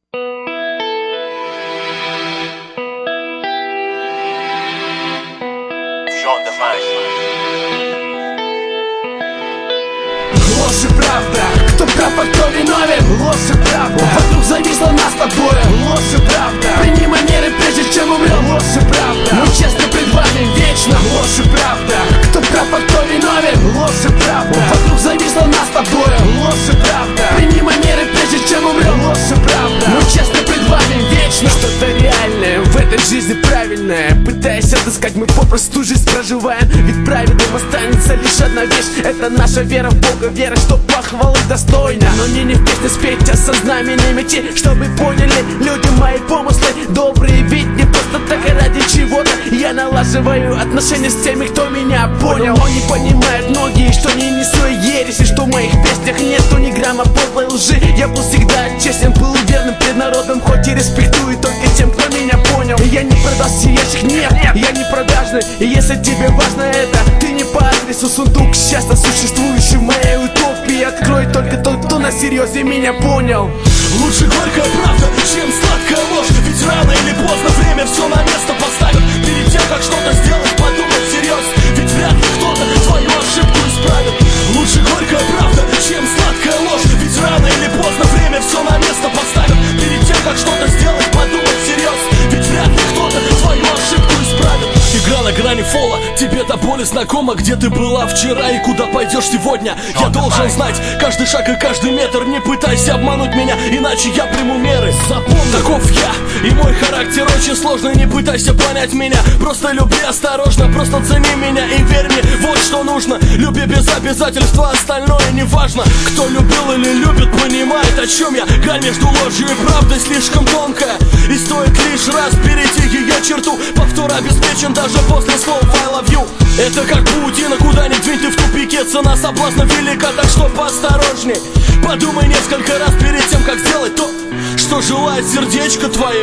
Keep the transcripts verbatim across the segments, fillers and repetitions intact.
Ложь и правда, кто прав, а кто виновен? Ложь и правда, вокруг зависло нас с тобой. Ложь и правда, принимай меры, прежде чем умрем. Ложь и правда, мы честно пред вами вечно. Ложь и правда, кто прав, а кто виновен? Ложь и правда, вокруг зависло нас с тобой. Ложь и правда, принимай меры, прежде чем умрем. Ложь и правда, мы честно пред вами вечно. Что-то реальное в этой жизни правильное, пытаясь отыскать, мы попросту жизнь проживаем. Ведь праведным останется лишь одна вещь, это наша вера в Бога, вера, что похвалы достойна. Но мне не в песне спеть, а со знаменем идти, чтобы поняли люди мои помыслы добрые. Ведь не просто так, а ради чего-то я налаживаю отношения с теми, кто меня понял. Но не понимают многие, что не несу ереси, что в моих песнях нету ни грамма подлой лжи. Я был всегда честен, был верным пред народом, хоть и респектую только тем, кто меня понял. Я не продаж сиящих, нет, я не продажный. И если тебе важно это, ты не по адресу. Сундук счастья, существующий в моей утопии, открой только тот, кто на серьезе меня понял. Лучше горькая правда, чем сладкая ложь. Ведь рано или поздно время все на место поставит. Перед тем, как что-то сделать, подумать всерьез. Ведь вряд ли кто-то твою ошибку исправит. Лучше горькая правда, чем сладкая ложь. Ведь рано или поздно время все на место поставит. Перед тем, как что-то сделать, подумать всерьез. Ведь вряд ли кто-то твою ошибку исправит. Игра на грани фола, тебе до боли знакома. Где ты была вчера и куда пойдешь сегодня? Я должен знать каждый шаг и каждый метр. Не пытайся обмануть меня, иначе я приму меры. Запомни, таков я, и мой характер очень сложный. Не пытайся понять меня, просто люби осторожно. Просто цени меня и верь мне, вот что нужно. Люби без обязательства, остальное не важно. Кто любил или любит, понимает, о чем я. Грань между ложью и правдой слишком тонкая, и стоит лишь раз перейти ее черту. Повтор обеспечен даже после слов I love you. Это как паутина, куда ни двинь, ты в тупике. Цена соблазна велика, так что поосторожней. Подумай несколько раз перед тем, как сделать то, что желает сердечко твое.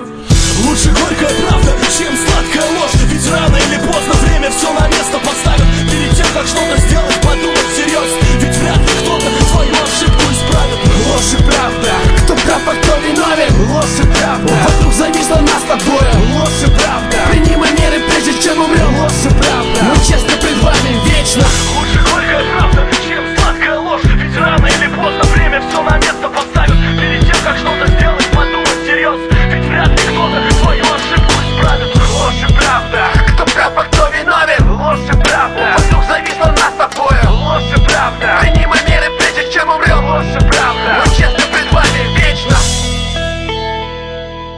Лучше горькая правда, чем сладкая ложь. Ведь рано или поздно время все на место поставит. Перед тем, как что-то сделать, подумать всерьез. Ведь вряд ли кто-то твою ошибку исправит. Ложь и правда, кто прав, а кто виновен? Ложь и правда, вокруг зависло нас с тобой. Ложь и правда, принимай меры, прежде чем умрем. Ложь и правда, мы честно пред вами вечно. Лучше горькая правда, чем сладкая ложь. Ведь рано или поздно время все на место поставит. Перед тем, как что-то сделать, подумать всерьез. Ведь вряд ли кто-то твою ошибку исправит. Ложь и правда, кто прав, а кто виновен? Ложь и правда, вокруг зависло нас с тобой. Ложь и правда, принимай меры, прежде чем умрем. Ложь и правда, мы честно пред вами вечно.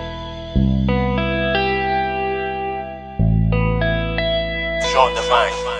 Sean Divine.